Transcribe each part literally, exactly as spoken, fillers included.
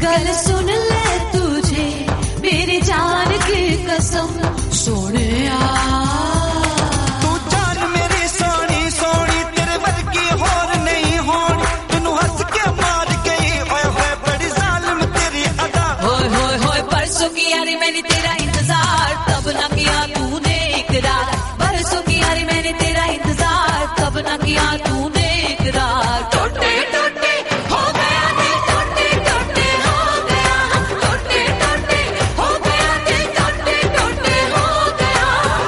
गल सुन ले तुझे मेरी जान की कसम सोने तू जान मेरी सोनी सोनी तेरे वर्गी होर नहीं होनी तेनू हंस के मार गई ओए होए बड़ी जालिम तेरी अदा होए होए होए परसों की यारी मैंने तेरा इंतजार तब ना किया तूने इकरार परसों की यारी मैंने तेरा इंतजार तब ना किया तूने इकरार टूटे टूटे हो गया दिल टूटे टूटे हो गया टूटे टूटे हो गया दिल टूटे टूटे हो गया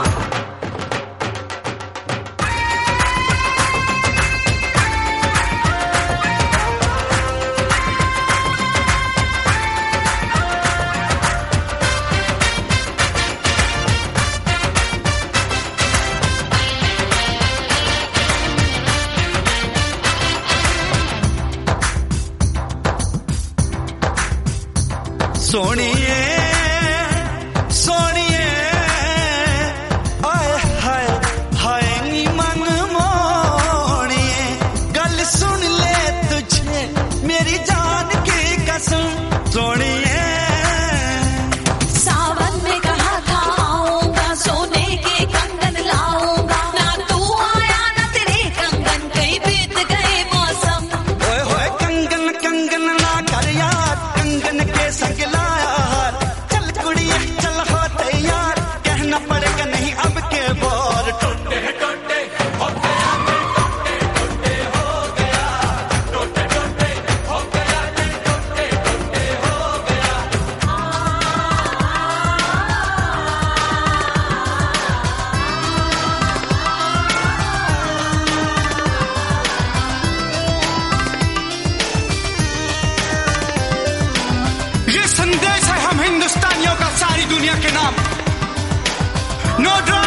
सोनिए सोनिए आए हाय हाय नी मन मोनिए गल सुन ले तुझे मेरी जान की कसम सोनिए सावन में कहा था आऊंगा सोने के कंगन लाऊंगा ना तू आया ना तेरे कंगन कहीं बीत गए मौसम ओए होए कंगन कंगन ना कर यार कंगन के संग लाया हार चल कुड़िए चल हो तैयार कहना पड़ेगा नहीं अब के बोर टूटे टूटे हो गया दिल टूटे टूटे हो गया टूटे टूटे हो गया दिल टूटे टूटे हो गया ये संदेश है हम हिंदुस्तानियों का सारी दुनिया के नाम नो